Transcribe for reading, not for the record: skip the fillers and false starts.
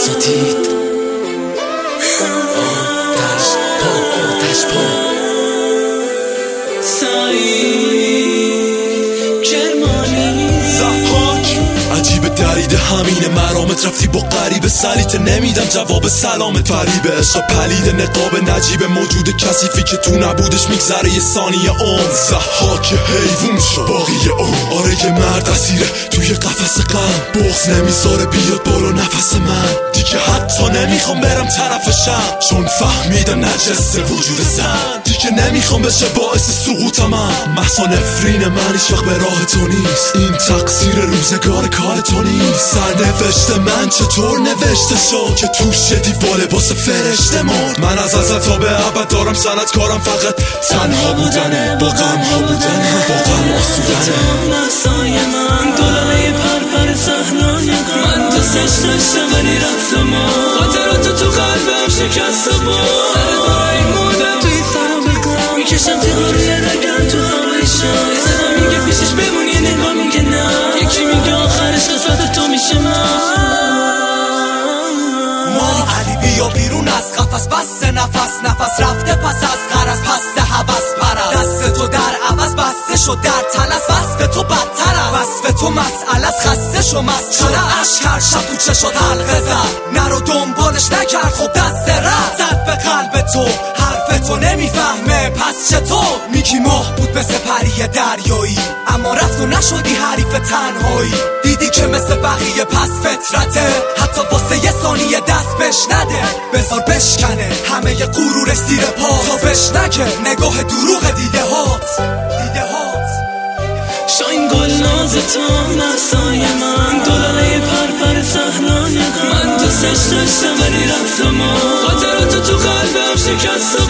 اساتید آتش پا عجیب دریده همینه مرامت رفتی با غریبه سلیت نمیدم جواب سلامت فریبه عشق پلید نقاب نجیب موجود کثیفی که تو نبودش میگذره یه ثانیه عمر ضحاک حیوون شد باقی عمر آره یه مرد اسیره توی قفس غم بغض نمیذاره بیاد بالا نفس من دیگه حتی نمیخوام برم طرفشم چون فهمیدم نجسه وجود زن دیگه نمیخوام بشه باعث سقوط من محض نفرین من هیچ وقت به راه تو نیست این تقصیر روزگار کار تو نیست سرنوشت من چطور نوشته شد که توش دیوار لباس فرشته مرد من از ازل تا به ابد دارم سنت کارم فقط تنها بودنه با غم ها بودنه با غم آسودنه نفسای من دلاله پرپر صحنای من دوستش داشتم ولی رفتم خاطرات تو قلبم شکستم سر برای مودم توی سرم بگم میکشم تیغاروی رگم تو هوایشم صدا میگه پیشش بمون یه نگاه میگه نه یکی میگه آخرش قسمت تو میشه من ما علی بیا بیرون از قفس بسته نفس رفته پس از غرض پسته حوث پرست دست تو در عوض بسته شد در تلس وصف تو بدتر است وصف تو مسئله از خسته شو مسخره عشق هر شب تو چشات حلقه زد نرو دنبالش نکرد خب دست رد زد به قلب تو حرف تو نمیفهمه پس چطور میگی ماه بود مثل پری دریایی اما رفت و نشدی حریف تنهایی دیدی که مثل بقیه پس فطرته حتی واسه یه ثانیه دست بش نده بذار بشکنه همه ی غرورش زیر پا تا بشنکه نگاه دروغ دیده هات شاین گل ناز تو نفسای من دلاله پرپر صحنای من دوستش داشتم ولی رفتم خاطرات تو قلبم شکستم